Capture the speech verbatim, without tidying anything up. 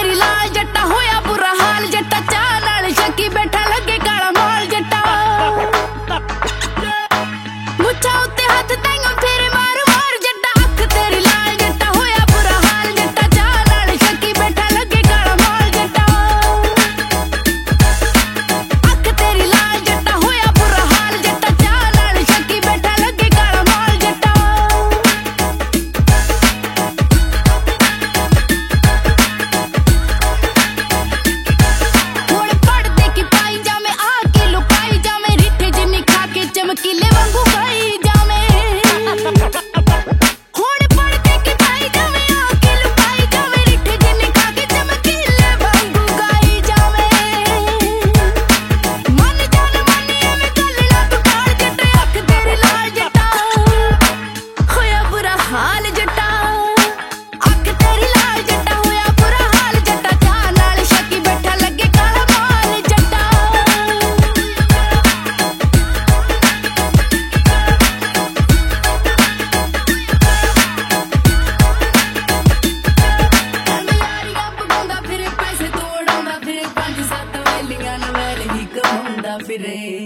ਤੇਰੀ ਲਾਲ ਜੱਟਾ ਹੋਇਆ ਬੁਰਾ ਹਾਲ ਜੱਟਾ ਚਾਹ ਨਾਲ ਸ਼ੱਕੀ ਬੈਠਾ ਲੱਗੇ ਕਾਲਾ ਮਾਲ ਜੱਟਾ ਮੁੱਛਾਂ ਉੱਤੇ ਹੱਥ ਤਾਈਓ ਫੇਰੇ ਮਾਰ ਮਾਰ ਜੱਟਾ ਅੱਖ ਤੇਰੀ ਲਾਲ ਜੱਟਾ ਹੋਇਆ ਬੁਰਾ ਹਾਲ ਜੱਟਾ ਚਾਹ ਨਾਲ ਸ਼ੱਕੀ ਬੈਠਾ ਲੱਗੇ ਕਾਲਾ ਮਾਲ ਜੱਟਾ ਅੱਖ ਤੇਰੀ ਲਾਲ ਜੱਟਾ ਹੋਇਆ ਬੁਰਾ ਹਾਲ ਜੱਟਾ ਚਾਹ ਨਾਲ ਸ਼ੱਕੀ ਬੈਠਾ ਲੱਗੇ ਕਾਲਾ ਮਾਲ ਜੱਟਾ ਹੁਣ ਪੜਦੇ ਕੀ ਪਾਈ ਜਾਵੇਂ ਆ ਕੇ ਲੁਕਾਈ ਜਾਵੇਂ ਰਿੱਠੇ ਜਿੰਨੀ ਖਾ ਕੇ ਚਮਕੀਲੇ ਵਾਂਗੂ ਗਾਈ ਜਾਵੇਂ ਹੁਣ ਪੜਦੇ ਕੀ ਪਾਈ ਜਾਵੇਂ ਆ ਕੇ ਲੁਕਾਈ ਜਾਵੇਂ ਰਿੱਠੇ ਜਿੰਨੀ ਖਾ ਕੇ ਚਮਕੀਲੇ ਵਾਂਗੂ ਗਾਈ ਜਾਵੇਂ ਮਨ ਜਾਨ ਮੰਨੀ ਐਵੇਂ ਗੱਲ ਨਾ ਤੂੰ ਟਾਲ ਜੱਟਾ ਅੱਖ ਤੇਰੀ ਲਾਲ ਜੱਟਾ ਹੋਇਆ ਬੁਰਾ ਹਾਲ ਜੱਟਾ ਅੱਖ ਤੇਰੀ ਲਾਲ ਜੱਟਾ ਹੋਇਆ ਬੁਰਾ ਹਾਲ ਜੱਟਾ ਚਾਹ ਨਾਲ ਸ਼ੱਕੀ ਬੈਠਾ ਲੱਗੇ ਕਾਲਾ ਮਾਲ ਜੱਟਾ ਯਾਰੀਆਂ ਪਗਾਉਂਦਾ ਫਿਰੇ ਪੈਸੇ ਤੋੜਾਉਂਦਾ ਫਿਰੇ ਪੰਜ ਸੱਤ ਵੇਲੀਆਂ ਨਾਲ ਵੈਲ ਹੀ ਕਮਾਉਂਦਾ ਫਿਰੇ